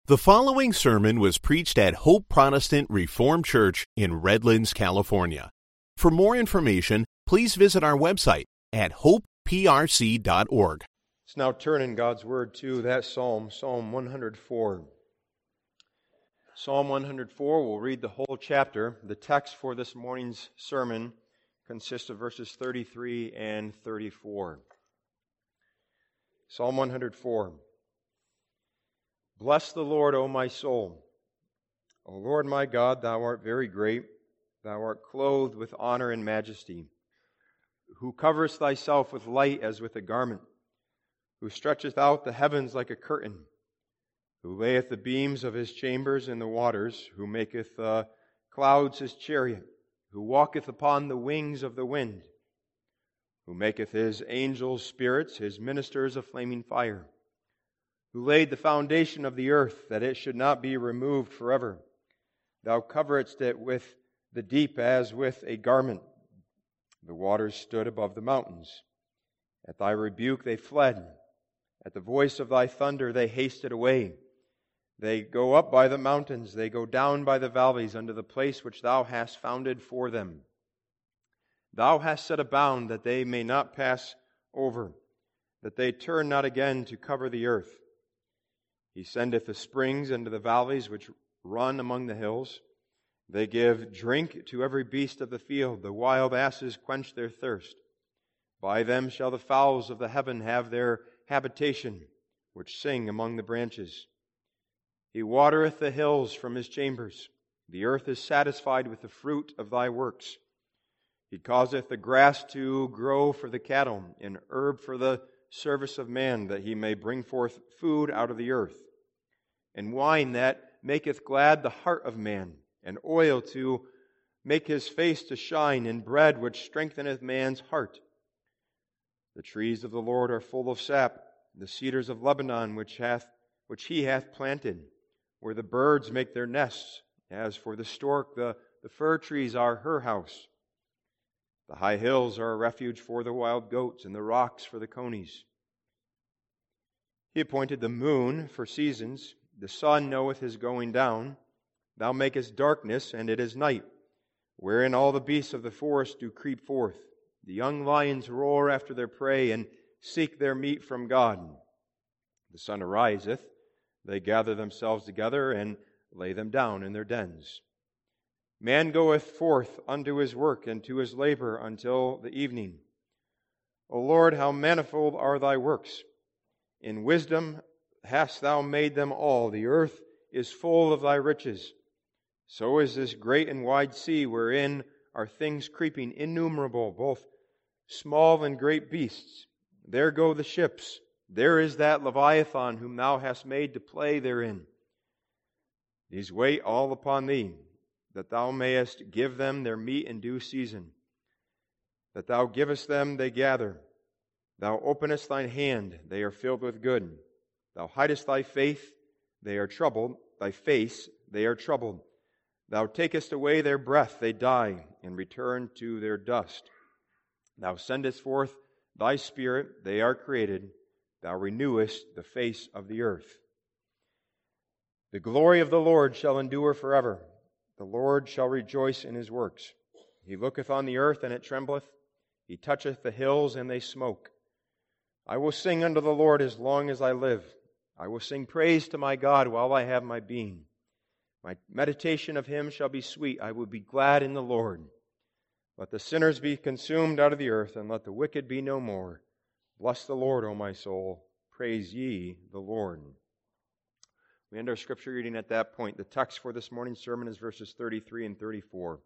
The following sermon was preached at Hope Protestant Reformed Church in Redlands, California. For more information, please visit our website at hopeprc.org. Let's now turn in God's Word to that Psalm, Psalm 104. Psalm 104, we'll read the whole chapter. The text for this morning's sermon consists of verses 33 and 34. Psalm 104. Bless the Lord, O my soul. O Lord my God, Thou art very great. Thou art clothed with honor and majesty. Who coverest Thyself with light as with a garment, who stretcheth out the heavens like a curtain, who layeth the beams of His chambers in the waters, who maketh the clouds His chariot, who walketh upon the wings of the wind, who maketh His angels spirits, His ministers a flaming fire, who laid the foundation of the earth, that it should not be removed forever. Thou coveredst it with the deep as with a garment. The waters stood above the mountains. At Thy rebuke they fled. At the voice of Thy thunder they hasted away. They go up by the mountains, they go down by the valleys, unto the place which Thou hast founded for them. Thou hast set a bound that they may not pass over, that they turn not again to cover the earth. He sendeth the springs into the valleys which run among the hills. They give drink to every beast of the field. The wild asses quench their thirst. By them shall the fowls of the heaven have their habitation, which sing among the branches. He watereth the hills from His chambers. The earth is satisfied with the fruit of Thy works. He causeth the grass to grow for the cattle, and herb for the service of man, that he may bring forth food out of the earth, and wine that maketh glad the heart of man, and oil to make his face to shine, and bread which strengtheneth man's heart. The trees of the Lord are full of sap, the cedars of Lebanon which He hath planted, where the birds make their nests. As for the stork, the fir trees are her house. The high hills are a refuge for the wild goats, and the rocks for the conies. He appointed the moon for seasons. The sun knoweth his going down. Thou makest darkness, and it is night, wherein all the beasts of the forest do creep forth. The young lions roar after their prey, and seek their meat from God. The sun ariseth, they gather themselves together, and lay them down in their dens. Man goeth forth unto his work, and to his labor until the evening. O Lord, how manifold are Thy works! In wisdom hast Thou made them all. The earth is full of Thy riches. So is this great and wide sea, wherein are things creeping innumerable, both small and great beasts. There go the ships. There is that Leviathan whom Thou hast made to play therein. These wait all upon Thee, that Thou mayest give them their meat in due season. That Thou givest them, they gather. Thou openest Thine hand, they are filled with good. Thou hidest Thy faith, they are troubled. Thy face, they are troubled. Thou takest away their breath, they die, and return to their dust. Thou sendest forth Thy Spirit, they are created. Thou renewest the face of the earth. The glory of the Lord shall endure forever. The Lord shall rejoice in His works. He looketh on the earth, and it trembleth. He toucheth the hills, and they smoke. I will sing unto the Lord as long as I live. I will sing praise to my God while I have my being. My meditation of Him shall be sweet. I will be glad in the Lord. Let the sinners be consumed out of the earth, and let the wicked be no more. Bless the Lord, O my soul. Praise ye the Lord. We end our scripture reading at that point. The text for this morning's sermon is verses 33 and 34.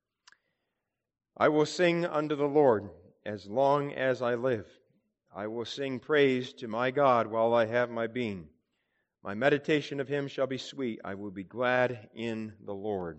I will sing unto the Lord as long as I live. I will sing praise to my God while I have my being. My meditation of Him shall be sweet. I will be glad in the Lord.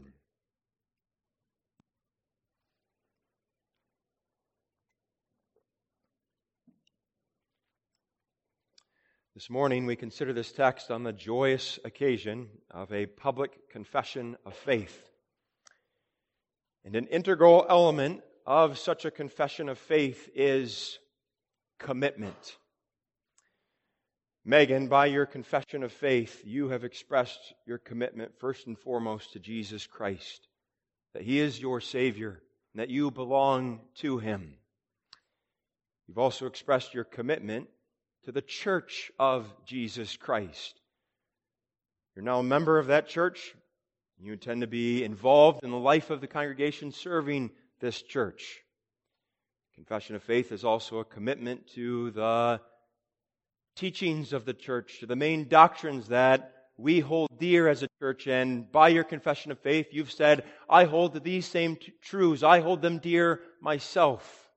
This morning we consider this text on the joyous occasion of a public confession of faith. And an integral element of such a confession of faith is commitment. Megan, by your confession of faith, you have expressed your commitment first and foremost to Jesus Christ, that He is your Savior, and that you belong to Him. You've also expressed your commitment to the church of Jesus Christ. You're now a member of that church. You intend to be involved in the life of the congregation serving this church. Confession of faith is also a commitment to the teachings of the church, to the main doctrines that we hold dear as a church. And by your confession of faith, you've said, I hold to these same truths. I hold them dear myself.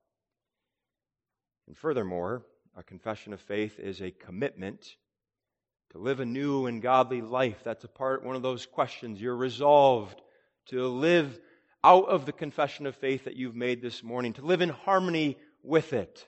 And furthermore, a confession of faith is a commitment to live a new and godly life. That's one of those questions. You're resolved to live out of the confession of faith that you've made this morning, to live in harmony with it.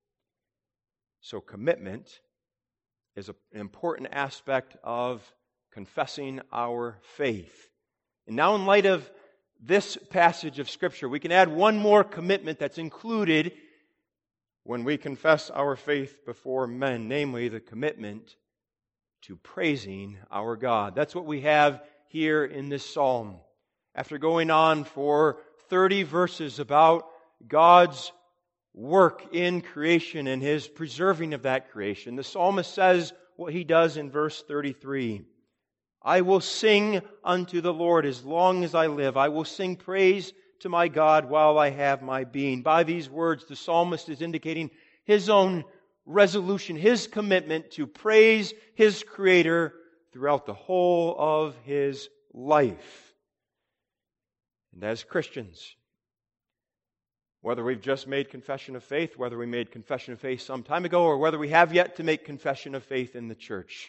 So commitment is an important aspect of confessing our faith. And now, in light of this passage of Scripture, we can add one more commitment that's included when we confess our faith before men, namely the commitment to praising our God. That's what we have here in this psalm. After going on for 30 verses about God's work in creation and His preserving of that creation, the psalmist says what he does in verse 33. I will sing unto the Lord as long as I live. I will sing praise to my God while I have my being. By these words, the psalmist is indicating his own resolution, his commitment to praise his Creator throughout the whole of his life. And as Christians, whether we've just made confession of faith, whether we made confession of faith some time ago, or whether we have yet to make confession of faith in the church,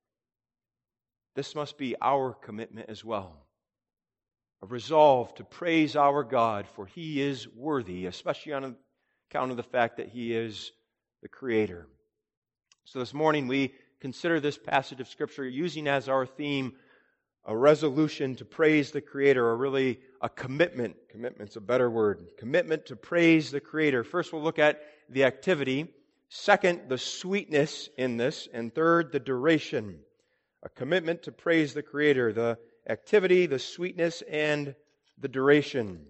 this must be our commitment as well. A resolve to praise our God, for He is worthy, especially on account of the fact that He is the Creator. So this morning we consider this passage of Scripture using as our theme a resolution to praise the Creator, or really a commitment. Commitment's a better word. Commitment to praise the Creator. First we'll look at the activity. Second, the sweetness in this. And third, the duration. A commitment to praise the Creator. The activity, the sweetness, and the duration.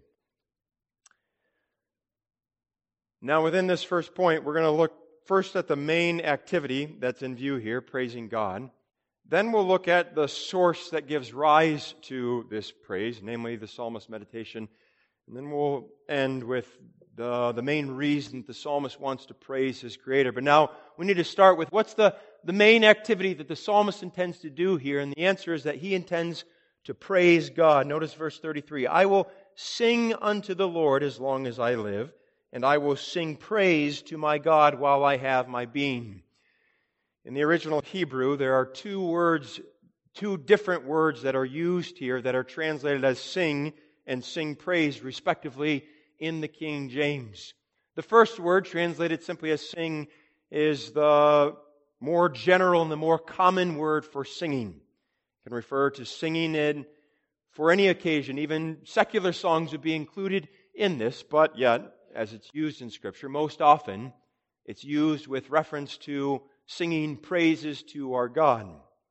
Now within this first point, we're going to look first at the main activity that's in view here, praising God. Then we'll look at the source that gives rise to this praise, namely the psalmist's meditation. And then we'll end with the main reason that the psalmist wants to praise his Creator. But now we need to start with what's the main activity that the psalmist intends to do here. And the answer is that he intends to praise God. Notice verse 33. I will sing unto the Lord as long as I live, and I will sing praise to my God while I have my being. In the original Hebrew, there are two different words that are used here that are translated as sing and sing praise, respectively, in the King James. The first word, translated simply as sing, is the more general and the more common word for singing. It can refer to singing for any occasion. Even secular songs would be included in this, but yet, as it's used in Scripture, most often it's used with reference to singing praises to our God.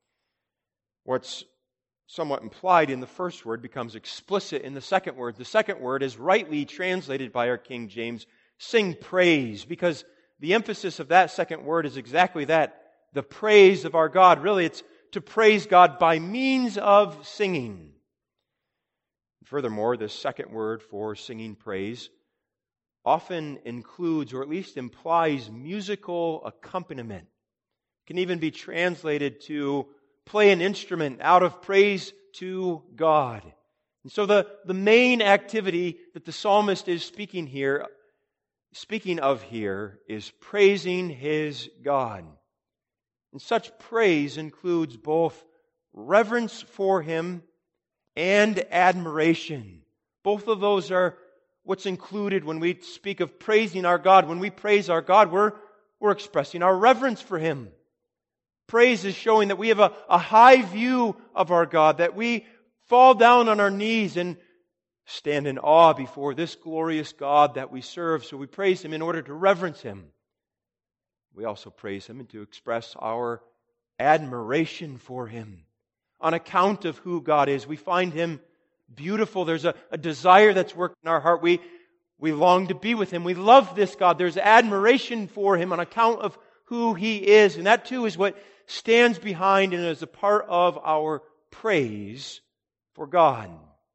What's somewhat implied in the first word becomes explicit in the second word. The second word is rightly translated by our King James, sing praise, because the emphasis of that second word is exactly that, the praise of our God. Really, it's to praise God by means of singing. Furthermore, this second word for singing praise often includes, or at least implies, musical accompaniment. It can even be translated to play an instrument out of praise to God. And so the main activity that the psalmist is speaking of here is praising his God. And such praise includes both reverence for Him and admiration. Both of those are what's included when we speak of praising our God. When we praise our God, we're expressing our reverence for Him. Praise is showing that we have a high view of our God, that we fall down on our knees and stand in awe before this glorious God that we serve. So we praise Him in order to reverence Him. We also praise Him and to express our admiration for Him. On account of who God is, we find Him beautiful. There's a desire that's worked in our heart. We long to be with Him. We love this God. There's admiration for Him on account of who He is. And that too is what stands behind and is a part of our praise for God.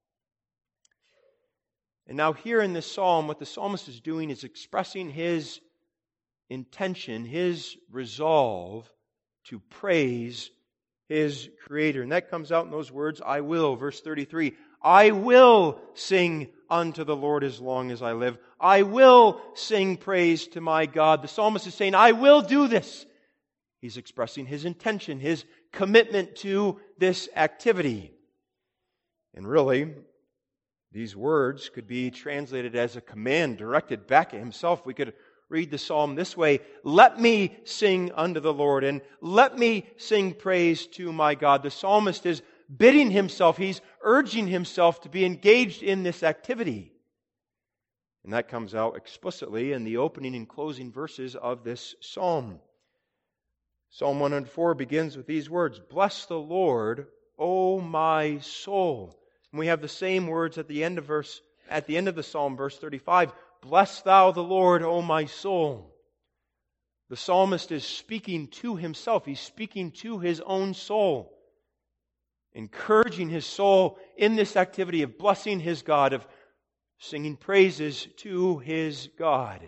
And now here in this psalm, what the psalmist is doing is expressing his intention, his resolve to praise his Creator. And that comes out in those words, I will, verse 33. I will sing unto the Lord as long as I live. I will sing praise to my God. The psalmist is saying, I will do this. He's expressing his intention, his commitment to this activity. And really, these words could be translated as a command directed back at himself. We could read the psalm this way, let me sing unto the Lord, and let me sing praise to my God. The psalmist is bidding himself, he's urging himself to be engaged in this activity. And that comes out explicitly in the opening and closing verses of this psalm. Psalm 104 begins with these words, bless the Lord, O my soul. And we have the same words at the end of the psalm, verse 35. Bless thou the Lord, O my soul. The psalmist is speaking to himself. He's speaking to his own soul, encouraging his soul in this activity of blessing his God, of singing praises to his God.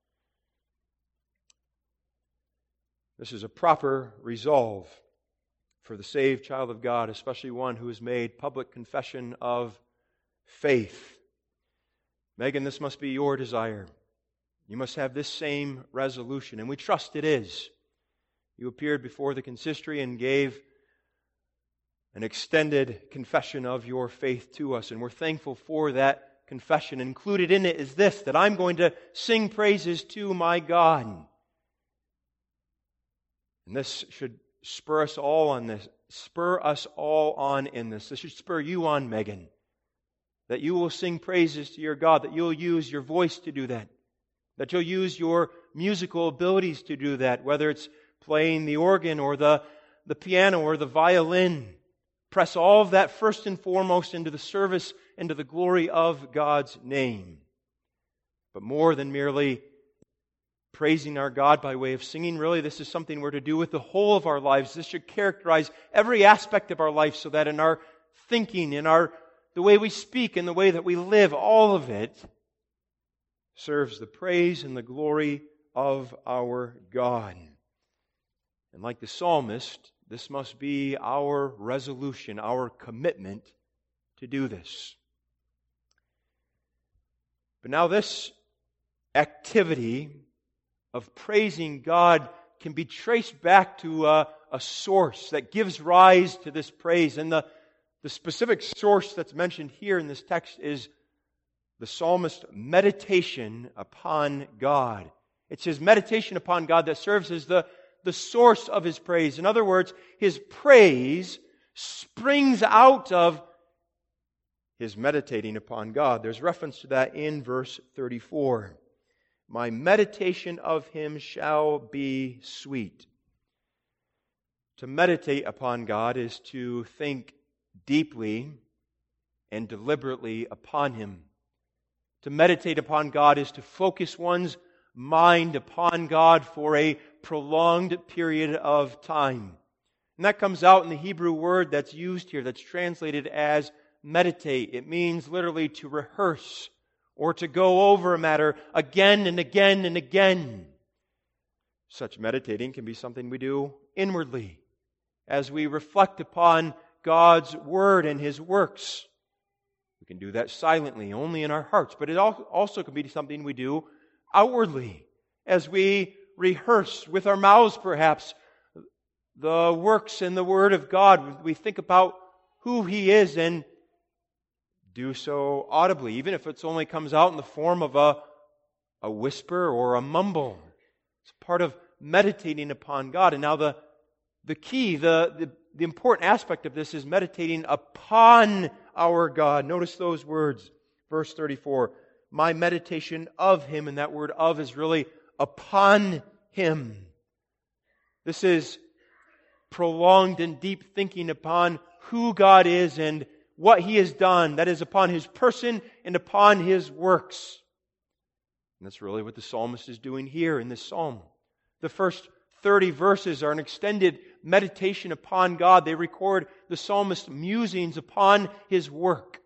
This is a proper resolve for the saved child of God, especially one who has made public confession of faith. Megan, this must be your desire. You must have this same resolution, and we trust it is. You appeared before the consistory and gave an extended confession of your faith to us, and we're thankful for that confession. Included in it is this, that I'm going to sing praises to my God. And this should spur us all on this. Spur us all on in this. This should spur you on, Megan. That you will sing praises to your God. That you'll use your voice to do that. That you'll use your musical abilities to do that. Whether it's playing the organ or the piano or the violin. Press all of that first and foremost into the service and to the glory of God's name. But more than merely praising our God by way of singing, really this is something we're to do with the whole of our lives. This should characterize every aspect of our life so that in our thinking, in the way we speak, in the way that we live, all of it serves the praise and the glory of our God. And like the psalmist, this must be our resolution, our commitment to do this. But now this activity of praising God can be traced back to a source that gives rise to this praise. And the specific source that's mentioned here in this text is the psalmist's meditation upon God. It's his meditation upon God that serves as the source of his praise. In other words, his praise springs out of his meditating upon God. There's reference to that in verse 34. My meditation of Him shall be sweet. To meditate upon God is to think deeply and deliberately upon Him. To meditate upon God is to focus one's mind upon God for a prolonged period of time. And that comes out in the Hebrew word that's used here, that's translated as meditate. It means literally to rehearse or to go over a matter again and again and again. Such meditating can be something we do inwardly as we reflect upon God's Word and His works. We can do that silently, only in our hearts, but it also can be something we do outwardly as we rehearse with our mouths perhaps the works and the Word of God. We think about who He is and do so audibly, even if it only comes out in the form of a whisper or a mumble. It's part of meditating upon God. And now the key, the important aspect of this is meditating upon our God. Notice those words, verse 34. My meditation of Him, and that word of is really upon Him. This is prolonged and deep thinking upon who God is and what He has done, that is, upon His person and upon His works. And that's really what the psalmist is doing here in this psalm. The first 30 verses are an extended meditation upon God. They record the psalmist's musings upon His work.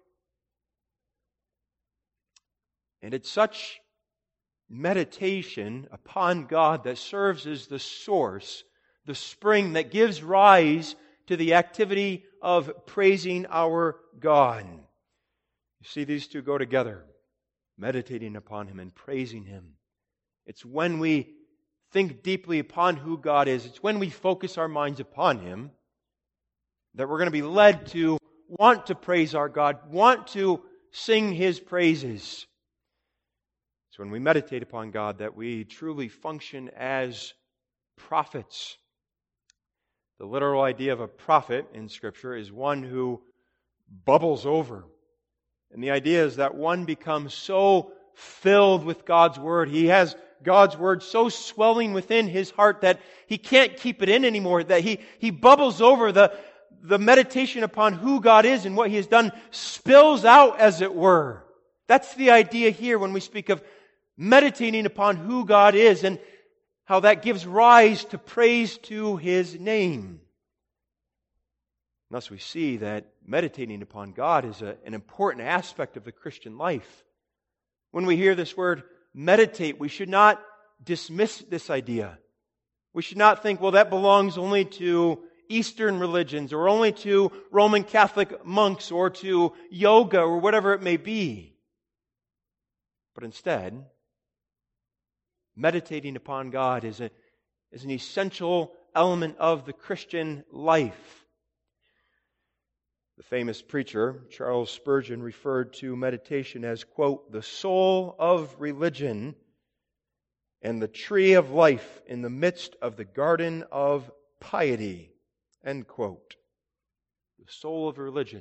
And it's such meditation upon God that serves as the source, the spring that gives rise to the activity of praising our God. You see, these two go together, meditating upon Him and praising Him. It's when we think deeply upon who God is, it's when we focus our minds upon Him, that we're going to be led to want to praise our God, want to sing His praises. It's when we meditate upon God that we truly function as prophets. The literal idea of a prophet in Scripture is one who bubbles over. And the idea is that one becomes so filled with God's Word, he has God's Word so swelling within his heart that he can't keep it in anymore, that he bubbles over. The meditation upon who God is and what He has done spills out, as it were. That's the idea here when we speak of meditating upon who God is and how that gives rise to praise to His name. Thus we see that meditating upon God is an important aspect of the Christian life. When we hear this word meditate, we should not dismiss this idea. We should not think, well, that belongs only to Eastern religions or only to Roman Catholic monks or to yoga or whatever it may be. But instead, meditating upon God is an essential element of the Christian life. The famous preacher, Charles Spurgeon, referred to meditation as, quote, the soul of religion and the tree of life in the midst of the garden of piety, end quote. The soul of religion.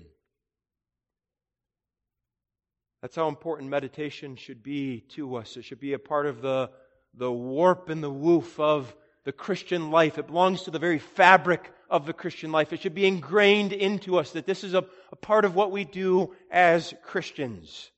That's how important meditation should be to us. It should be a part of the warp and the woof of the Christian life. It belongs to the very fabric of the Christian life. It should be ingrained into us that this is a part of what we do as Christians.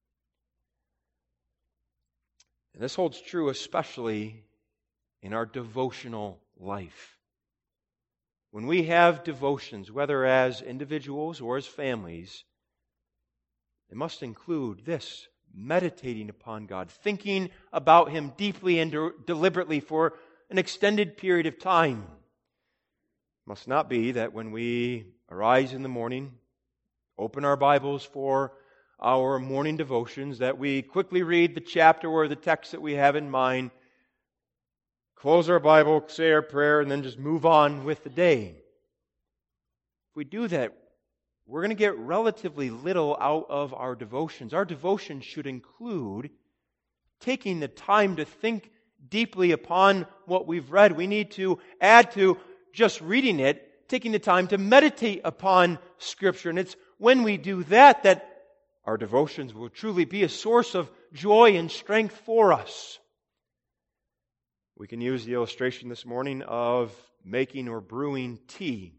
And this holds true especially in our devotional life. When we have devotions, whether as individuals or as families, it must include this: meditating upon God, thinking about Him deeply and deliberately for an extended period of time. It must not be that when we arise in the morning, open our Bibles for our morning devotions, that we quickly read the chapter or the text that we have in mind, close our Bible, say our prayer, and then just move on with the day. If we do that, we're going to get relatively little out of our devotions. Our devotions should include taking the time to think deeply upon what we've read. We need to add to just reading it, taking the time to meditate upon Scripture. And it's when we do that that our devotions will truly be a source of joy and strength for us. We can use the illustration this morning of making or brewing tea.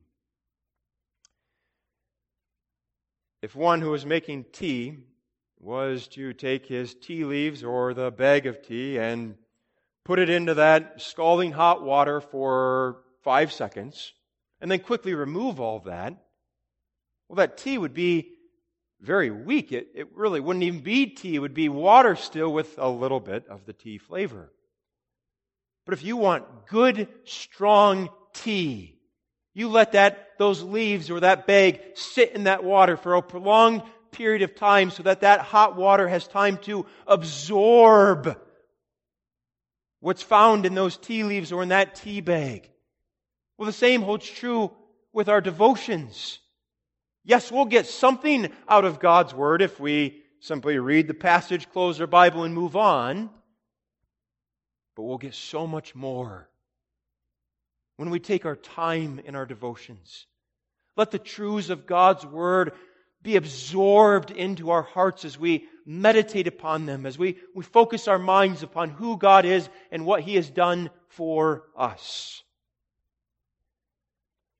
If one who is making tea was to take his tea leaves or the bag of tea and put it into that scalding hot water for 5 seconds, and then quickly remove all that, well, that tea would be very weak. It really wouldn't even be tea. It would be water still with a little bit of the tea flavor. But if you want good, strong tea, you let those leaves or that bag sit in that water for a prolonged period of time so that hot water has time to absorb what's found in those tea leaves or in that tea bag. Well, the same holds true with our devotions. Yes, we'll get something out of God's Word if we simply read the passage, close our Bible, and move on. But we'll get so much more when we take our time in our devotions. Let the truths of God's Word be absorbed into our hearts as we meditate upon them, as we focus our minds upon who God is and what He has done for us.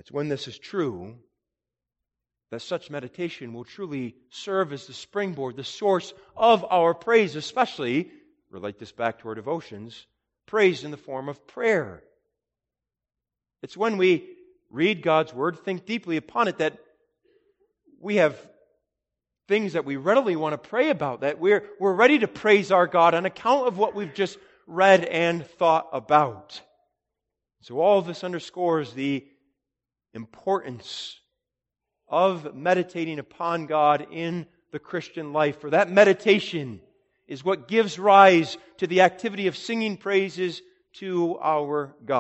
It's when this is true that such meditation will truly serve as the springboard, the source of our praise, especially, relate this back to our devotions, praise in the form of prayer. It's when we read God's Word, think deeply upon it, that we have things that we readily want to pray about, that we're ready to praise our God on account of what we've just read and thought about. So all of this underscores the importance of meditating upon God in the Christian life. For that meditation is what gives rise to the activity of singing praises to our God.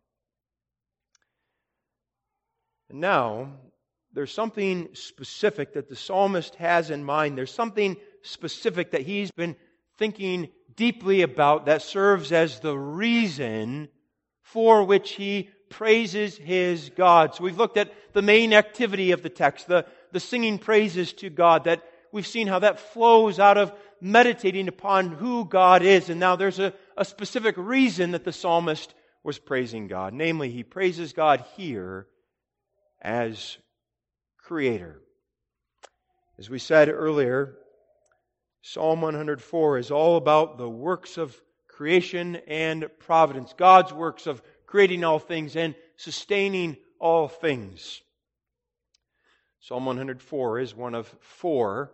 And now, there's something specific that the psalmist has in mind. There's something specific that he's been thinking deeply about that serves as the reason for which he praises his God. So we've looked at the main activity of the text, the singing praises to God, that we've seen how that flows out of meditating upon who God is. And now there's a specific reason that the psalmist was praising God. Namely, he praises God here as Creator. As we said earlier, Psalm 104 is all about the works of creation and providence, God's works of creating all things and sustaining all things. Psalm 104 is one of 4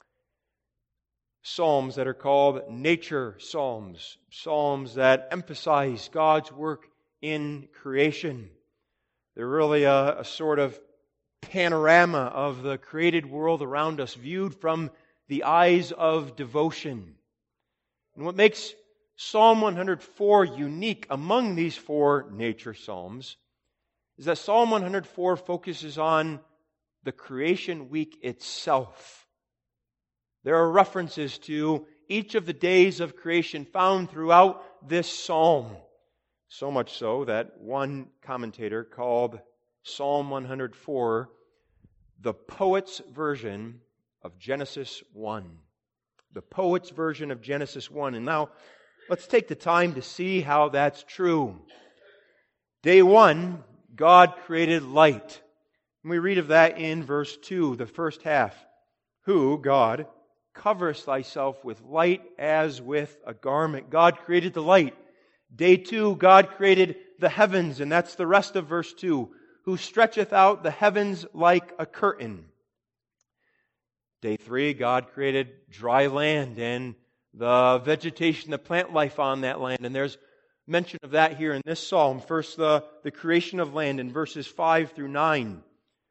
psalms that are called nature psalms, psalms that emphasize God's work in creation. They're really a sort of panorama of the created world around us, viewed from the eyes of devotion. And what makes Psalm 104 unique among these 4 nature psalms is that Psalm 104 focuses on the creation week itself. There are references to each of the days of creation found throughout this psalm. So much so that one commentator called Psalm 104 the poet's version of Genesis 1. The poet's version of Genesis 1. And now, let's take the time to see how that's true. Day 1, God created light. And we read of that in verse 2, the first half. Who, God, coverest thyself with light as with a garment. God created the light. Day 2, God created the heavens, and that's the rest of verse 2. Who stretcheth out the heavens like a curtain. Day 3, God created dry land and the vegetation, the plant life on that land. And there's mention of that here in this psalm. First, the creation of land in verses 5 through 9.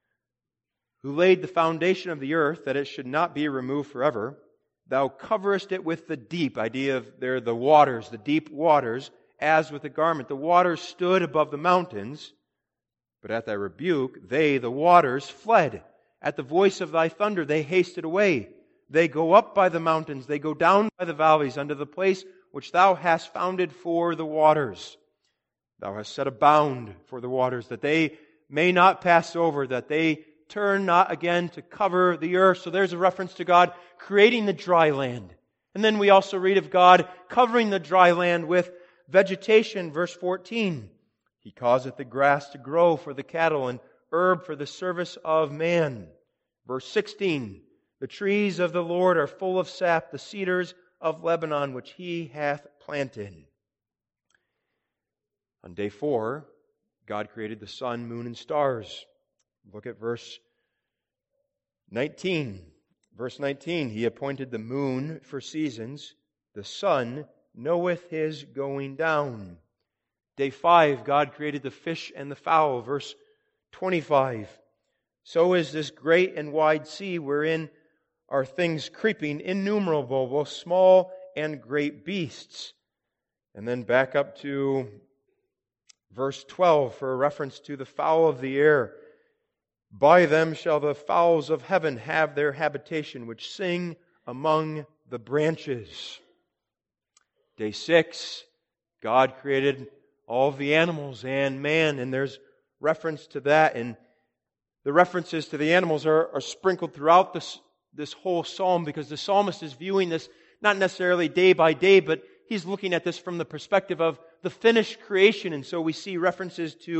Who laid the foundation of the earth that it should not be removed forever. Thou coverest it with the deep. Idea of there the waters, the deep waters, as with a garment. The waters stood above the mountains, but at thy rebuke, they, the waters, fled. At the voice of thy thunder, they hasted away. They go up by the mountains, they go down by the valleys, unto the place which thou hast founded for the waters. Thou hast set a bound for the waters, that they may not pass over, that they turn not again to cover the earth. So there's a reference to God creating the dry land. And then we also read of God covering the dry land with vegetation, verse 14. He causeth the grass to grow for the cattle and herb for the service of man. Verse 16. The trees of the Lord are full of sap, the cedars of Lebanon which He hath planted. On day 4, God created the sun, moon, and stars. Look at verse 19. Verse 19, He appointed the moon for seasons. The sun knoweth his going down. Day 5, God created the fish and the fowl. Verse 25. So is this great and wide sea wherein are things creeping, innumerable, both small and great beasts. And then back up to verse 12 for a reference to the fowl of the air. By them shall the fowls of heaven have their habitation, which sing among the branches. Day 6, God created all of the animals and man, and there's reference to that. And the references to the animals are sprinkled throughout this whole psalm, because the psalmist is viewing this not necessarily day by day, but he's looking at this from the perspective of the finished creation. And so we see references to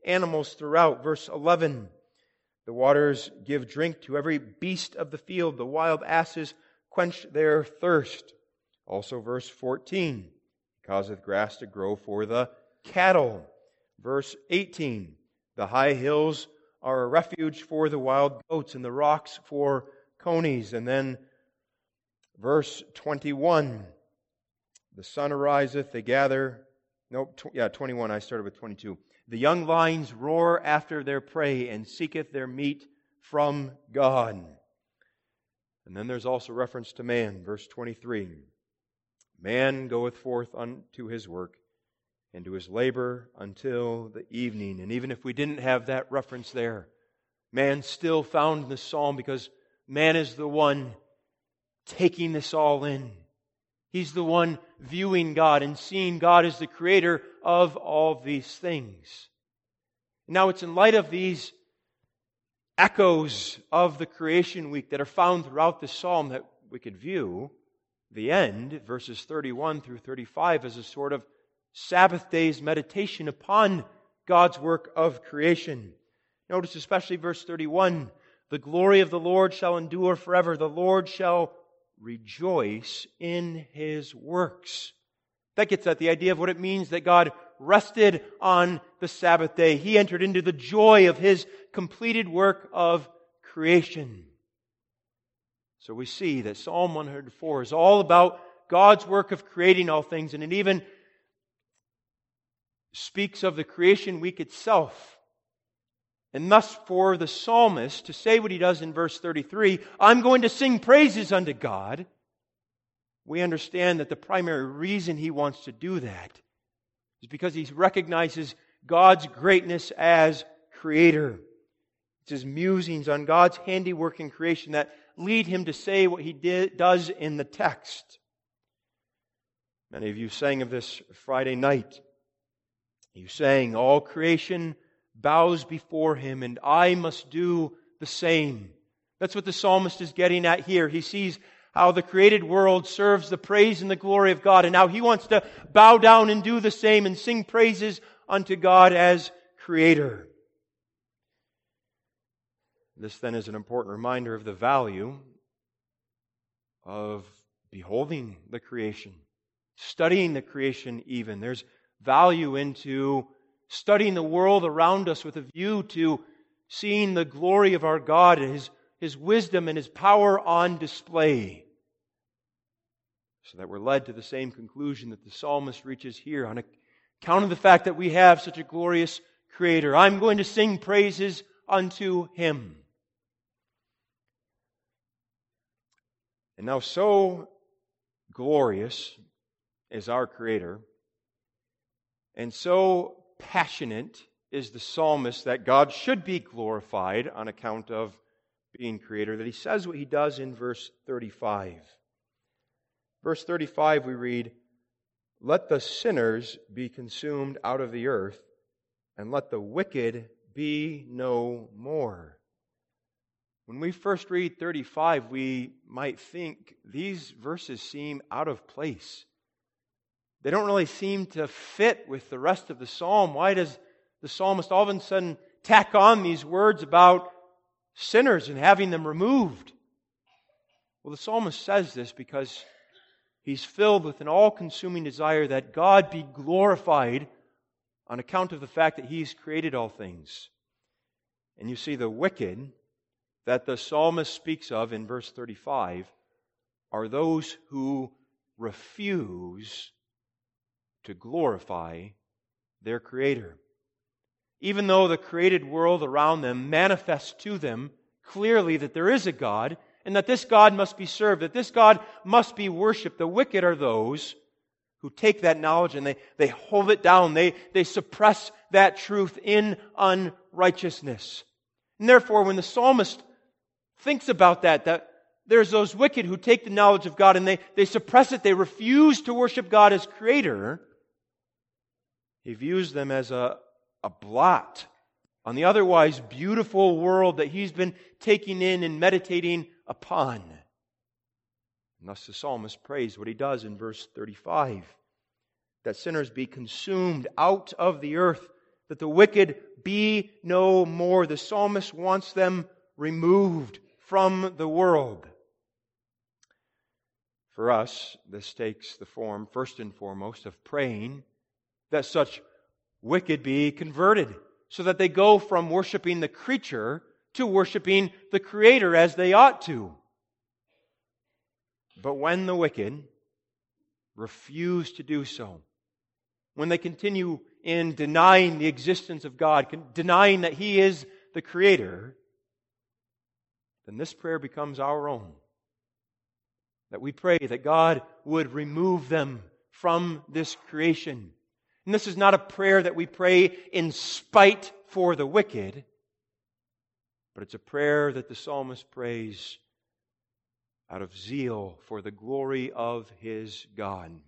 animals throughout. Verse 11, the waters give drink to every beast of the field. The wild asses quench their thirst. Also verse 14, He causeth grass to grow for the cattle. Verse 18, the high hills are a refuge for the wild goats, and the rocks for conies. And then verse 21, the sun ariseth, they gather. 21, I started with 22. The young lions roar after their prey, and seeketh their meat from God. And then there's also reference to man, verse 23. Man goeth forth unto his work, and to his labor until the evening. And even if we didn't have that reference there, man still found in the psalm, because man is the one taking this all in. He's the one viewing God and seeing God as the creator of all these things. Now it's in light of these echoes of the creation week that are found throughout the psalm that we could view the end, verses 31 through 35, as a sort of Sabbath day's meditation upon God's work of creation. Notice especially verse 31, the glory of the Lord shall endure forever. The Lord shall rejoice in His works. That gets at the idea of what it means that God rested on the Sabbath day. He entered into the joy of His completed work of creation. So we see that Psalm 104 is all about God's work of creating all things, and it even speaks of the creation week itself. And thus for the psalmist to say what he does in verse 33, I'm going to sing praises unto God, we understand that the primary reason he wants to do that is because he recognizes God's greatness as creator. It's his musings on God's handiwork in creation that lead him to say what he does in the text. Many of you sang of this Friday night. You sang, all creation bows before Him, and I must do the same. That's what the psalmist is getting at here. He sees how the created world serves the praise and the glory of God, and now he wants to bow down and do the same and sing praises unto God as Creator. This then is an important reminder of the value of beholding the creation, studying the creation even. There's value into studying the world around us with a view to seeing the glory of our God, His wisdom and His power on display. So that we're led to the same conclusion that the psalmist reaches here on account of the fact that we have such a glorious Creator. I'm going to sing praises unto Him. And now so glorious is our Creator, and so passionate is the psalmist that God should be glorified on account of being Creator, that he says what he does in verse 35. Verse 35 we read, let the sinners be consumed out of the earth, and let the wicked be no more. When we first read 35, we might think these verses seem out of place. They don't really seem to fit with the rest of the psalm. Why does the psalmist all of a sudden tack on these words about sinners and having them removed? Well, the psalmist says this because he's filled with an all-consuming desire that God be glorified on account of the fact that He's created all things. And you see, the wicked that the psalmist speaks of in verse 35 are those who refuse to glorify their Creator. Even though the created world around them manifests to them clearly that there is a God and that this God must be served, that this God must be worshipped, the wicked are those who take that knowledge and they hold it down. They suppress that truth in unrighteousness. And therefore, when the psalmist thinks about that there's those wicked who take the knowledge of God and they suppress it, they refuse to worship God as Creator, he views them as a blot on the otherwise beautiful world that he's been taking in and meditating upon. And thus the psalmist prays what he does in verse 35, that sinners be consumed out of the earth, that the wicked be no more. The psalmist wants them removed from the world. For us, this takes the form, first and foremost, of praying that such wicked be converted, so that they go from worshiping the creature to worshiping the Creator as they ought to. But when the wicked refuse to do so, when they continue in denying the existence of God, denying that He is the Creator, then this prayer becomes our own. That we pray that God would remove them from this creation. And this is not a prayer that we pray in spite for the wicked, but it's a prayer that the psalmist prays out of zeal for the glory of his God. And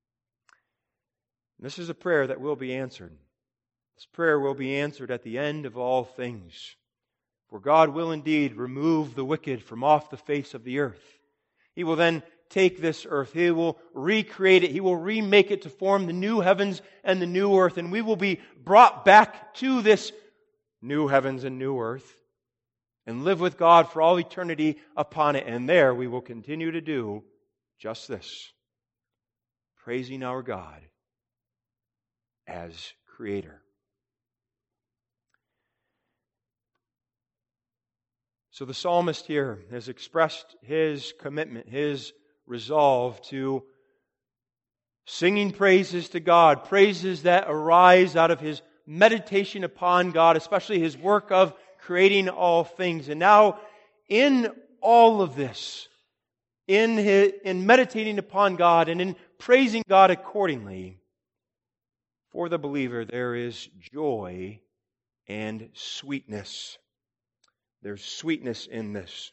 this is a prayer that will be answered. This prayer will be answered at the end of all things. For God will indeed remove the wicked from off the face of the earth. He will then take this earth. He will recreate it. He will remake it to form the new heavens and the new earth. And we will be brought back to this new heavens and new earth and live with God for all eternity upon it. And there we will continue to do just this, praising our God as Creator. So the psalmist here has expressed his commitment, his resolve to singing praises to God, praises that arise out of his meditation upon God, especially his work of creating all things. And now, in all of this, in meditating upon God and in praising God accordingly, for the believer there is joy and sweetness. There's sweetness in this.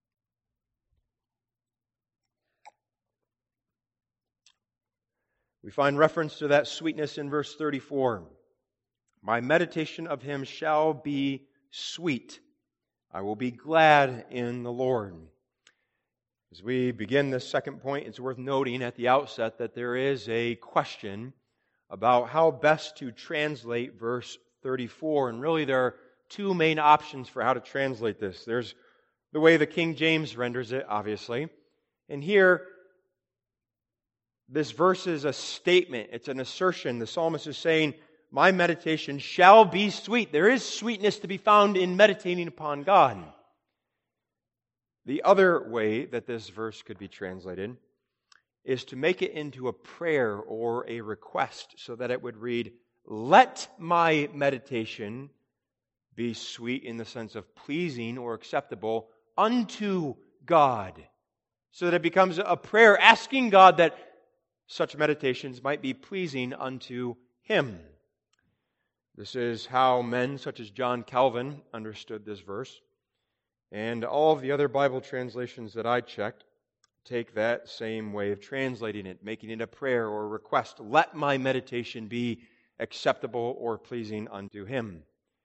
We find reference to that sweetness in verse 34. My meditation of Him shall be sweet. I will be glad in the Lord. As we begin this second point, it's worth noting at the outset that there is a question about how best to translate verse 34. And really there are two main options for how to translate this. There's the way the King James renders it, obviously. And here, this verse is a statement. It's an assertion. The psalmist is saying, my meditation shall be sweet. There is sweetness to be found in meditating upon God. The other way that this verse could be translated is to make it into a prayer or a request so that it would read, let my meditation be sweet in the sense of pleasing or acceptable unto God. So that it becomes a prayer asking God that such meditations might be pleasing unto Him. This is how men such as John Calvin understood this verse. And all of the other Bible translations that I checked take that same way of translating it, making it a prayer or a request. Let my meditation be acceptable or pleasing unto Him.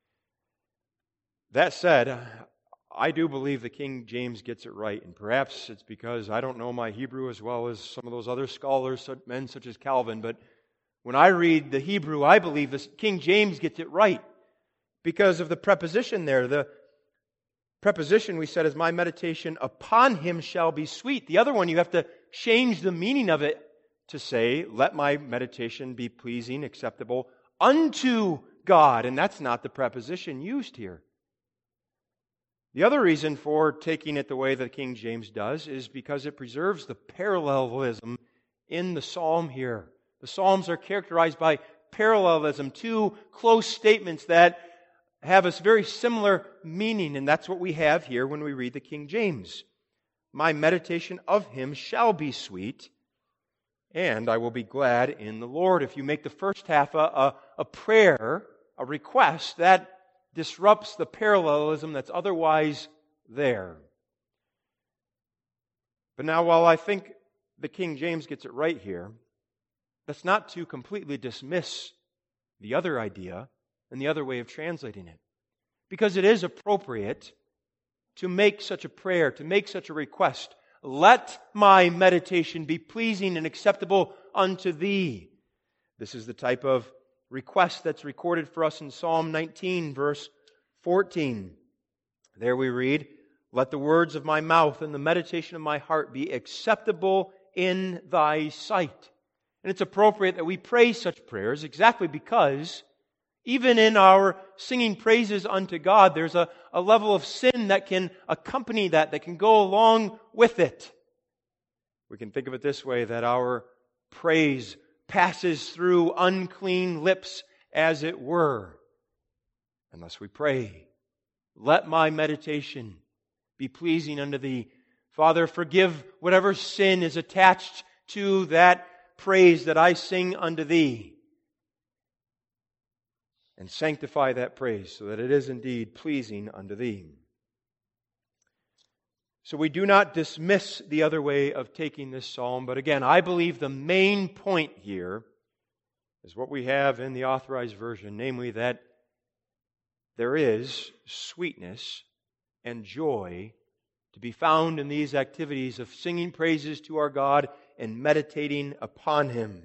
That said, I do believe the King James gets it right, and perhaps it's because I don't know my Hebrew as well as some of those other scholars, men such as Calvin, but when I read the Hebrew, I believe the King James gets it right because of the preposition there. The preposition we said is, my meditation upon Him shall be sweet. The other one, you have to change the meaning of it to say, let my meditation be pleasing, acceptable unto God, and that's not the preposition used here. The other reason for taking it the way that King James does is because it preserves the parallelism in the psalm here. The psalms are characterized by parallelism, two close statements that have a very similar meaning, and that's what we have here when we read the King James. My meditation of Him shall be sweet, and I will be glad in the Lord. If you make the first half a prayer, a request, that disrupts the parallelism that's otherwise there. But now, while I think the King James gets it right here, that's not to completely dismiss the other idea and the other way of translating it. Because it is appropriate to make such a prayer, to make such a request. Let my meditation be pleasing and acceptable unto Thee. This is the type of request that's recorded for us in Psalm 19, verse 14. There we read, "Let the words of my mouth and the meditation of my heart be acceptable in thy sight." And it's appropriate that we pray such prayers exactly because even in our singing praises unto God, there's a level of sin that can accompany that can go along with it. We can think of it this way, that our praise passes through unclean lips, as it were, unless we pray, "Let my meditation be pleasing unto thee." Father, forgive whatever sin is attached to that praise that I sing unto thee. And sanctify that praise so that it is indeed pleasing unto thee. So we do not dismiss the other way of taking this psalm, but again, I believe the main point here is what we have in the Authorized Version, namely that there is sweetness and joy to be found in these activities of singing praises to our God and meditating upon Him.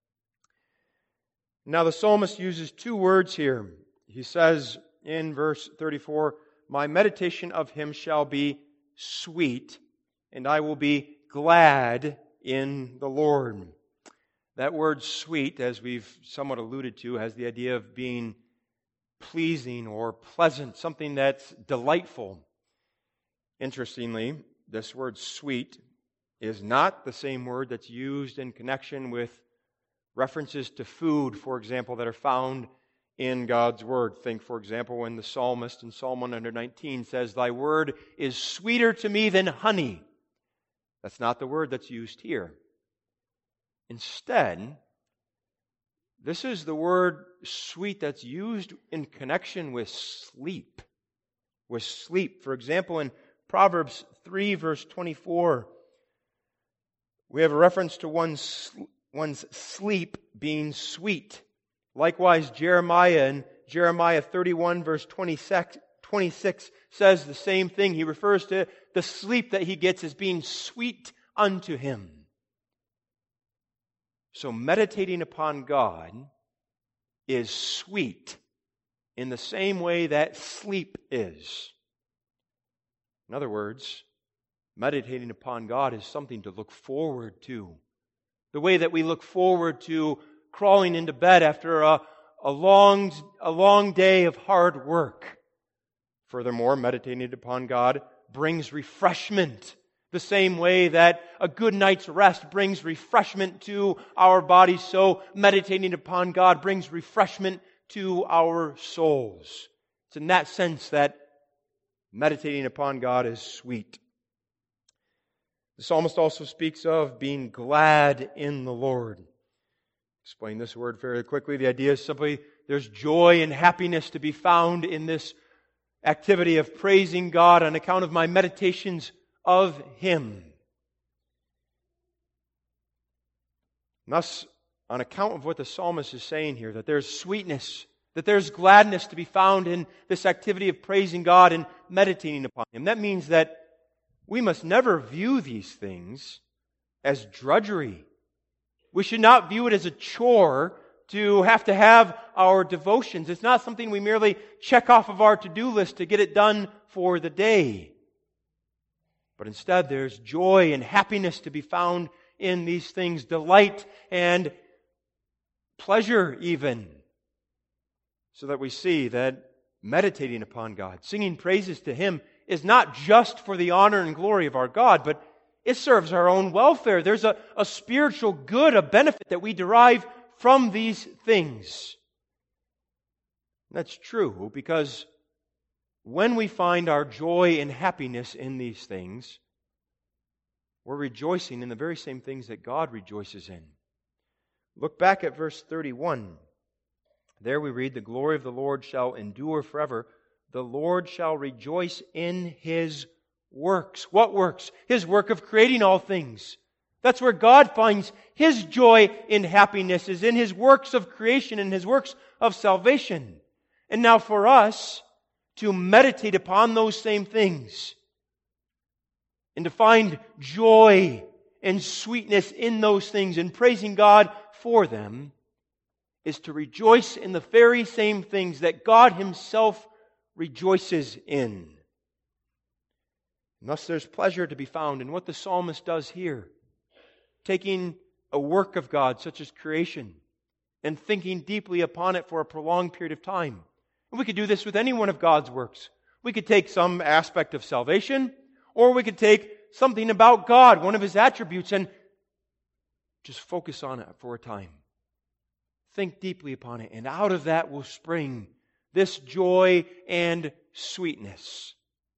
Now the psalmist uses two words here. He says in verse 34, "My meditation of Him shall be sweet, and I will be glad in the Lord." That word sweet, as we've somewhat alluded to, has the idea of being pleasing or pleasant, something that's delightful. Interestingly, this word sweet is not the same word that's used in connection with references to food, for example, that are found in God's Word. Think, for example, when the psalmist in Psalm 119 says, "Thy word is sweeter to me than honey." That's not the word that's used here. Instead, this is the word sweet that's used in connection with sleep. With sleep. For example, in Proverbs 3, verse 24, we have a reference to one's sleep being sweet. Likewise, Jeremiah in Jeremiah 31, verse 26 says the same thing. He refers to the sleep that he gets as being sweet unto him. So meditating upon God is sweet in the same way that sleep is. In other words, meditating upon God is something to look forward to. The way that we look forward to crawling into bed after a long day of hard work. Furthermore, meditating upon God brings refreshment, the same way that a good night's rest brings refreshment to our bodies, so meditating upon God brings refreshment to our souls. It's in that sense that meditating upon God is sweet. The psalmist also speaks of being glad in the Lord. Explain this word very quickly. The idea is simply there's joy and happiness to be found in this activity of praising God on account of my meditations of Him. Thus, on account of what the psalmist is saying here, that there's sweetness, that there's gladness to be found in this activity of praising God and meditating upon Him. That means that we must never view these things as drudgery. We should not view it as a chore to have our devotions. It's not something we merely check off of our to-do list to get it done for the day. But instead, there's joy and happiness to be found in these things, delight and pleasure even. So that we see that meditating upon God, singing praises to Him, is not just for the honor and glory of our God, but it serves our own welfare. There's a spiritual good, a benefit that we derive from these things. That's true because when we find our joy and happiness in these things, we're rejoicing in the very same things that God rejoices in. Look back at verse 31. There we read, "The glory of the Lord shall endure forever. The Lord shall rejoice in His works." What works? His work of creating all things. That's where God finds His joy and happiness, is in His works of creation and His works of salvation. And now for us to meditate upon those same things and to find joy and sweetness in those things and praising God for them is to rejoice in the very same things that God Himself rejoices in. And thus there's pleasure to be found in what the psalmist does here, taking a work of God such as creation and thinking deeply upon it for a prolonged period of time. And we could do this with any one of God's works. We could take some aspect of salvation, or we could take something about God, one of His attributes, and just focus on it for a time. Think deeply upon it, and out of that will spring this joy and sweetness.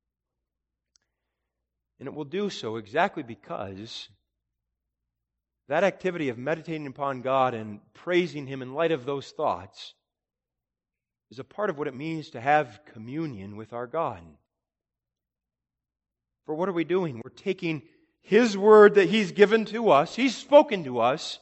And it will do so exactly because that activity of meditating upon God and praising Him in light of those thoughts is a part of what it means to have communion with our God. For what are we doing? We're taking His Word that He's given to us, He's spoken to us,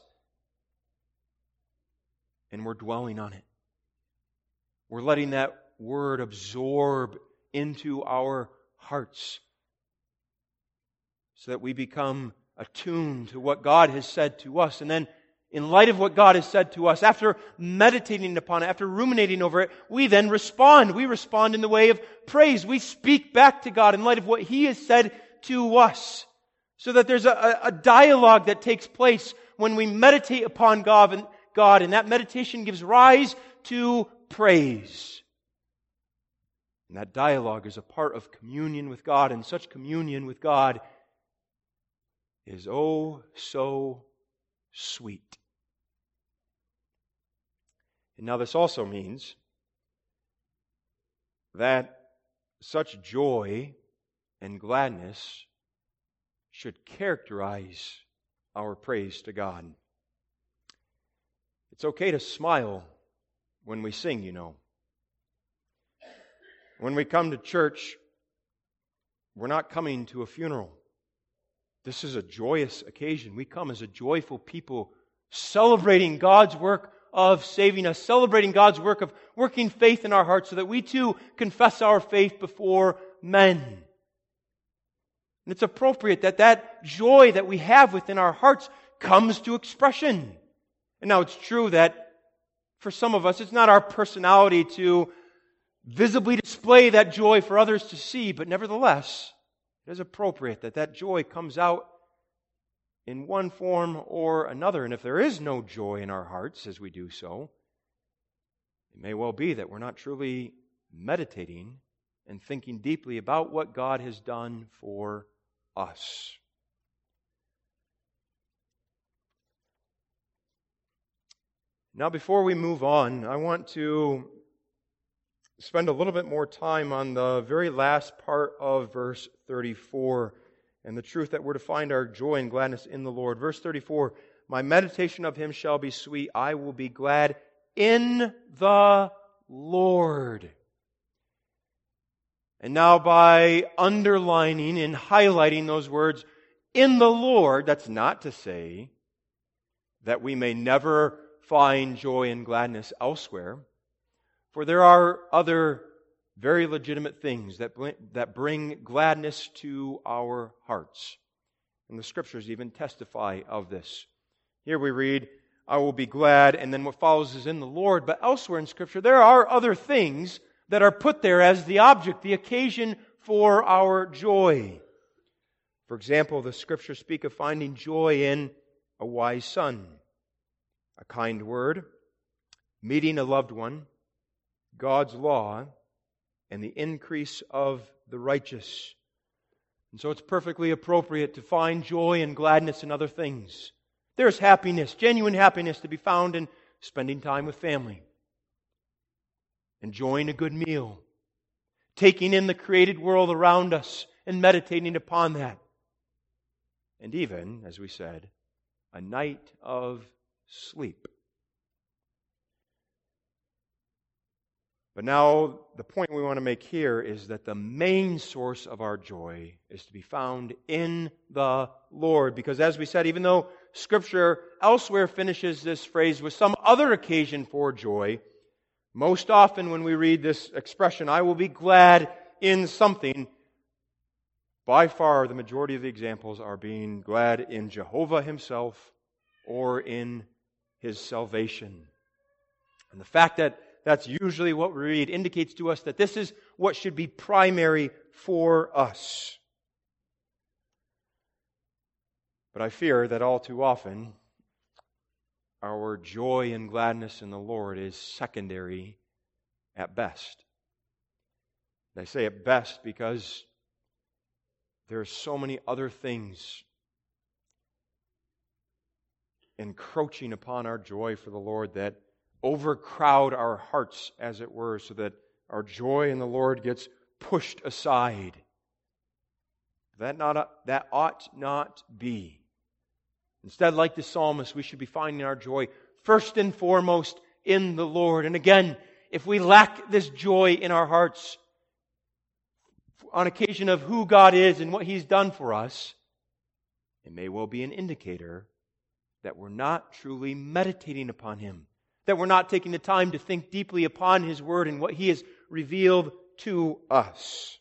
and we're dwelling on it. We're letting that Word absorb into our hearts so that we become attuned to what God has said to us. And then, in light of what God has said to us, after meditating upon it, after ruminating over it, we then respond. We respond in the way of praise. We speak back to God in light of what He has said to us. So that there's a dialogue that takes place when we meditate upon God, and that meditation gives rise to praise. And that dialogue is a part of communion with God, and such communion with God is oh so sweet. And now this also means that such joy and gladness should characterize our praise to God. It's okay to smile when we sing, you know. When we come to church, we're not coming to a funeral. This is a joyous occasion. We come as a joyful people, celebrating God's work of saving us, celebrating God's work of working faith in our hearts so that we too confess our faith before men. And it's appropriate that that joy that we have within our hearts comes to expression. And now it's true that for some of us, it's not our personality to visibly display that joy for others to see, but nevertheless, it is appropriate that that joy comes out in one form or another. And if there is no joy in our hearts as we do so, it may well be that we're not truly meditating and thinking deeply about what God has done for us. Now, before we move on, I want to spend a little bit more time on the very last part of verse 34 and the truth that we're to find our joy and gladness in the Lord. Verse 34, my meditation of Him shall be sweet. I will be glad in the Lord. And now by underlining and highlighting those words, in the Lord, that's not to say that we may never find joy and gladness elsewhere. For there are other very legitimate things that bring gladness to our hearts. And the Scriptures even testify of this. Here we read, I will be glad, and then what follows is in the Lord. But elsewhere in Scripture, there are other things that are put there as the object, the occasion for our joy. For example, the Scriptures speak of finding joy in a wise son, a kind word, meeting a loved one, God's law, and the increase of the righteous. And so it's perfectly appropriate to find joy and gladness in other things. There's happiness, genuine happiness to be found in spending time with family, enjoying a good meal, taking in the created world around us and meditating upon that. And even, as we said, a night of sleep. But now, the point we want to make here is that the main source of our joy is to be found in the Lord. Because as we said, even though Scripture elsewhere finishes this phrase with some other occasion for joy, most often when we read this expression, I will be glad in something, by far the majority of the examples are being glad in Jehovah Himself or in His salvation. And the fact that that's usually what we read indicates to us that this is what should be primary for us. But I fear that all too often, our joy and gladness in the Lord is secondary at best. And I say at best because there are so many other things encroaching upon our joy for the Lord that overcrowd our hearts, as it were, so that our joy in the Lord gets pushed aside. That ought not be. Instead, like the psalmist, we should be finding our joy first and foremost in the Lord. And again, if we lack this joy in our hearts on occasion of who God is and what He's done for us, it may well be an indicator that we're not truly meditating upon Him, that we're not taking the time to think deeply upon His Word and what He has revealed to us.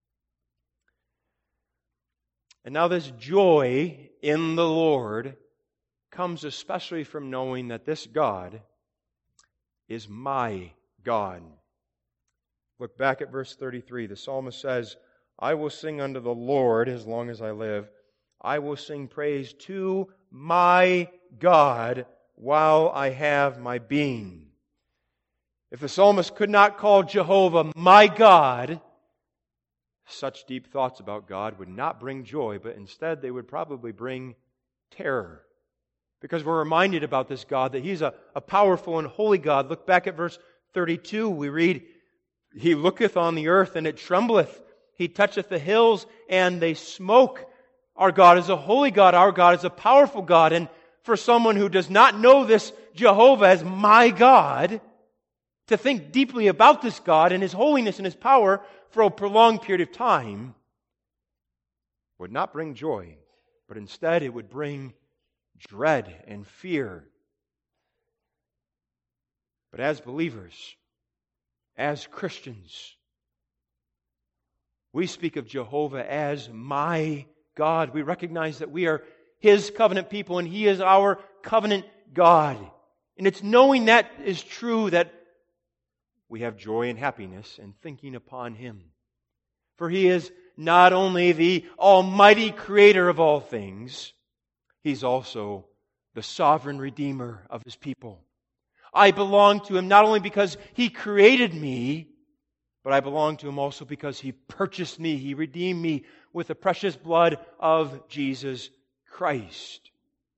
And now this joy in the Lord comes especially from knowing that this God is my God. Look back at verse 33. The psalmist says, I will sing unto the Lord as long as I live. I will sing praise to my God while I have my being. If the psalmist could not call Jehovah my God, such deep thoughts about God would not bring joy, but instead they would probably bring terror. Because we're reminded about this God, that He's a powerful and holy God. Look back at verse 32. We read, He looketh on the earth, and it trembleth. He toucheth the hills, and they smoke. Our God is a holy God. Our God is a powerful God. And for someone who does not know this Jehovah as my God, to think deeply about this God and His holiness and His power for a prolonged period of time would not bring joy, but instead it would bring dread and fear. But as believers, as Christians, we speak of Jehovah as my God. We recognize that we are His covenant people and He is our covenant God. And it's knowing that is true that we have joy and happiness in thinking upon Him. For He is not only the almighty creator of all things, He's also the sovereign redeemer of His people. I belong to Him not only because He created me, but I belong to Him also because He purchased me. He redeemed me with the precious blood of Jesus Christ.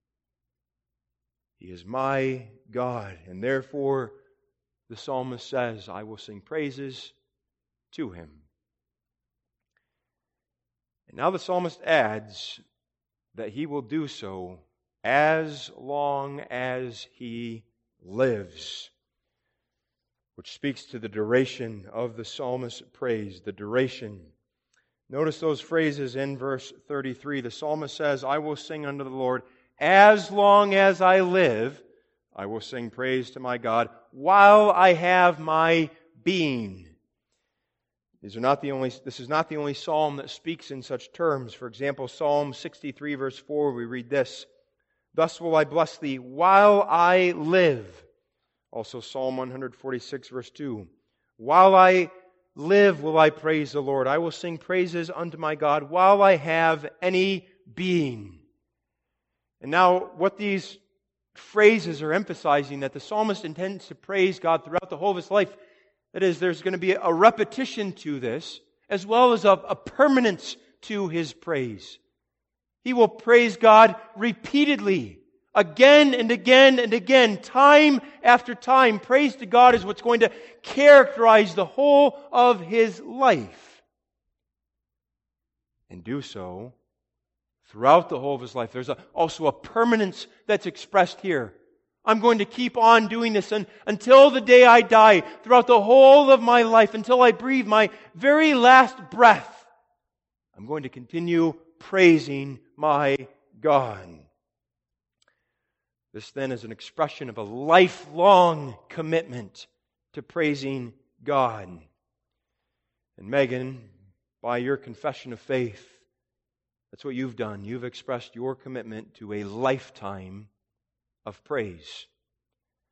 He is my God, and therefore the psalmist says, I will sing praises to Him. And now the psalmist adds that he will do so as long as he lives, which speaks to the duration of the psalmist's praise, the duration. Notice those phrases in verse 33. The psalmist says, I will sing unto the Lord as long as I live. I will sing praise to my God while I have my being. This is not the only psalm that speaks in such terms. For example, Psalm 63 verse 4, we read this, Thus will I bless thee while I live. Also Psalm 146 verse 2, While I live will I praise the Lord. I will sing praises unto my God while I have any being. And now what these phrases are emphasizing, that the psalmist intends to praise God throughout the whole of his life. That is, there's going to be a repetition to this, as well as a permanence to his praise. He will praise God repeatedly, again and again and again, time after time. Praise to God is what's going to characterize the whole of his life. And do so throughout the whole of his life. There's also a permanence that's expressed here. I'm going to keep on doing this until the day I die, throughout the whole of my life, until I breathe my very last breath. I'm going to continue praising my God. This then is an expression of a lifelong commitment to praising God. And Megan, by your confession of faith, that's what you've done. You've expressed your commitment to a lifetime of praise. A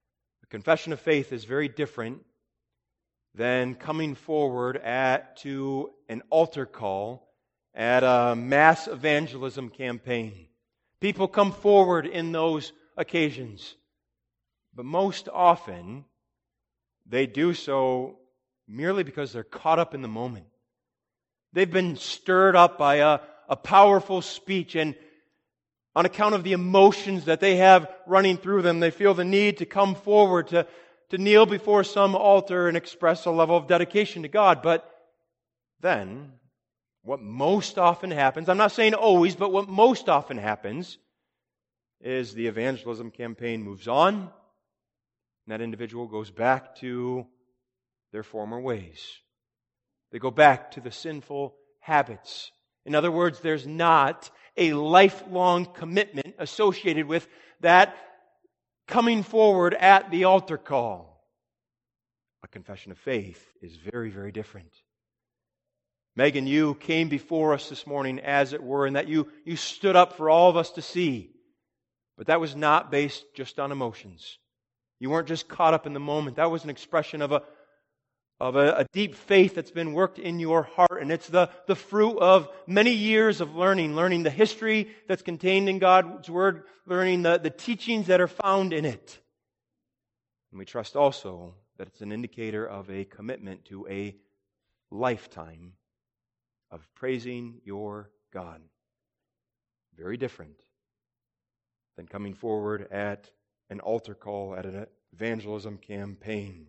Confession of faith is very different than coming forward to an altar call at a mass evangelism campaign. People come forward in those occasions, but most often they do so merely because they're caught up in the moment. They've been stirred up by a powerful speech, and on account of the emotions that they have running through them, they feel the need to come forward, to kneel before some altar and express a level of dedication to God. But then, what most often happens, I'm not saying always, but what most often happens is the evangelism campaign moves on, and that individual goes back to their former ways. They go back to the sinful habits. In other words, there's not a lifelong commitment associated with that coming forward at the altar call. A confession of faith is very, very different. Megan, you came before us this morning, as it were, and that you stood up for all of us to see. But that was not based just on emotions. You weren't just caught up in the moment. That was an expression of a deep faith that's been worked in your heart, and it's the fruit of many years of learning the history that's contained in God's Word, learning the teachings that are found in it. And we trust also that it's an indicator of a commitment to a lifetime of praising your God. Very different than coming forward at an altar call at an evangelism campaign.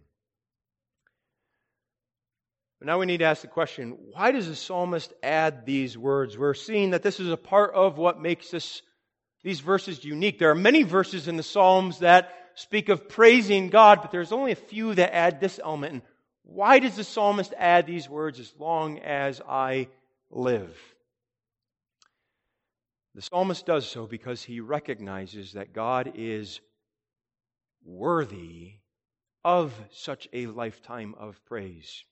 But now we need to ask the question, why does the psalmist add these words? We're seeing that this is a part of what makes these verses unique. There are many verses in the Psalms that speak of praising God, but there's only a few that add this element. And why does the psalmist add these words, as long as I live? The psalmist does so because he recognizes that God is worthy of such a lifetime of praise.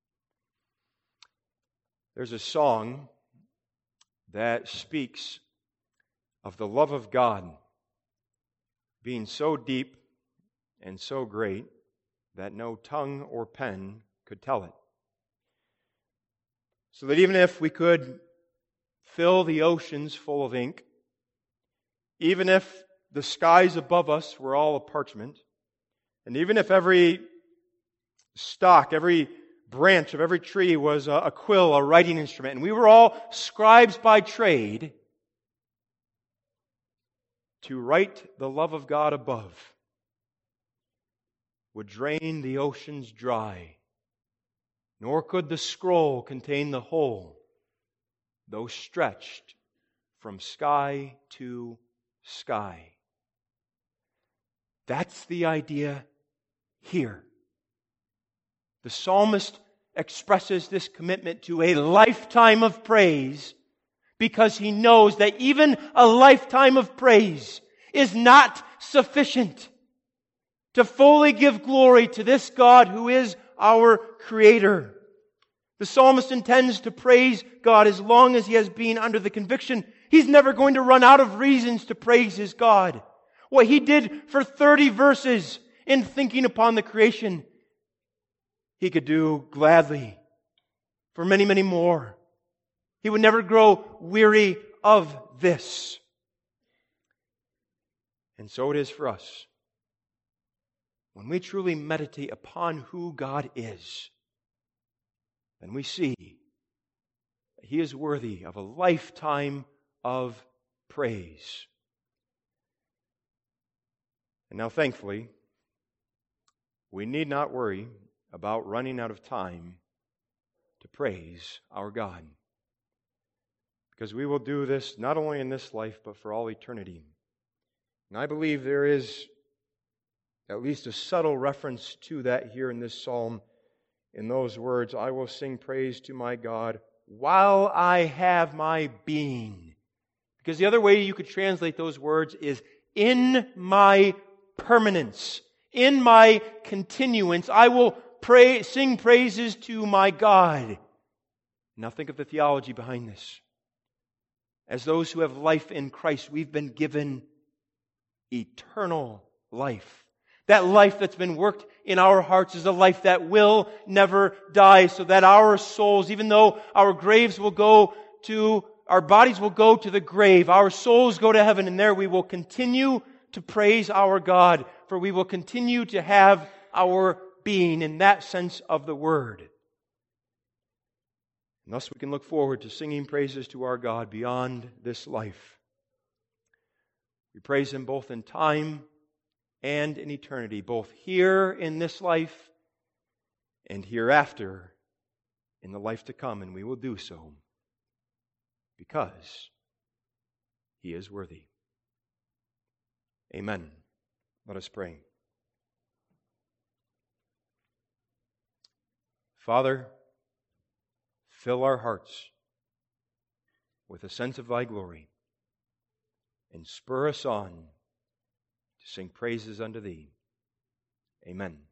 There's a song that speaks of the love of God being so deep and so great that no tongue or pen could tell it. So that even if we could fill the oceans full of ink, even if the skies above us were all a parchment, and even if every stalk, every branch of every tree was a quill, a writing instrument, and we were all scribes by trade, to write the love of God above would drain the oceans dry, nor could the scroll contain the whole, though stretched from sky to sky. That's the idea here. The psalmist expresses this commitment to a lifetime of praise because he knows that even a lifetime of praise is not sufficient to fully give glory to this God who is our Creator. The psalmist intends to praise God as long as he has been under the conviction he's never going to run out of reasons to praise his God. What he did for 30 verses in thinking upon the creation, he could do gladly for many, many more. He would never grow weary of this. And so it is for us. When we truly meditate upon who God is, then we see that He is worthy of a lifetime of praise. And now, thankfully, we need not worry about running out of time to praise our God, because we will do this not only in this life, but for all eternity. And I believe there is at least a subtle reference to that here in this psalm, in those words, I will sing praise to my God while I have my being. Because the other way you could translate those words is in my permanence, in my continuance, I will sing praises to my God. Now think of the theology behind this. As those who have life in Christ, we've been given eternal life. That life that's been worked in our hearts is a life that will never die, so that our souls, even though our bodies will go to the grave, our souls go to heaven, and there we will continue to praise our God, for we will continue to have our being in that sense of the word. And thus we can look forward to singing praises to our God beyond this life. We praise Him both in time and in eternity, both here in this life and hereafter in the life to come, and we will do so because He is worthy. Amen. Let us pray. Father, fill our hearts with a sense of Thy glory and spur us on to sing praises unto Thee. Amen.